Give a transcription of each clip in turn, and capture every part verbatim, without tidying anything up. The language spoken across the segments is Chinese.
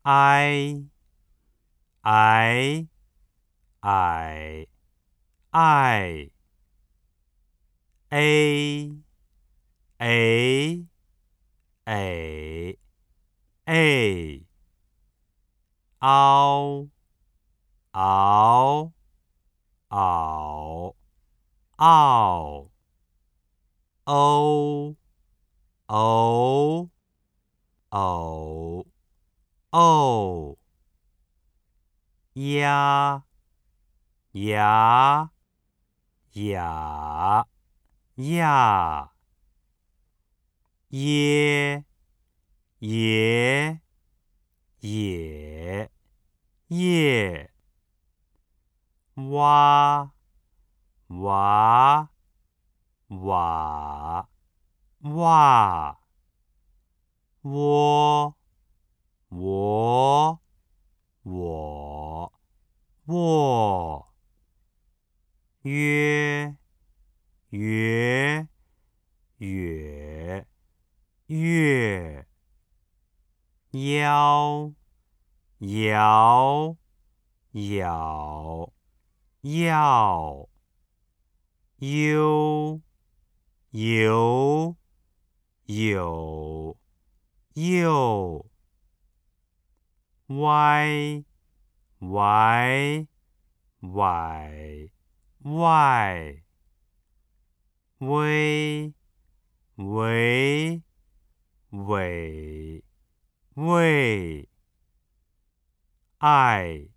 i i i i a a a a ao ao ao ao o o o o 呀呀呀呀耶耶耶耶哇哇哇哇喔喔我喔约约约月腰摇摇要悠游有又歪歪歪歪微微尾喂爱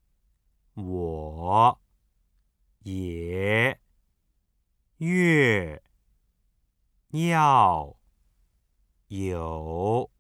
我也越要有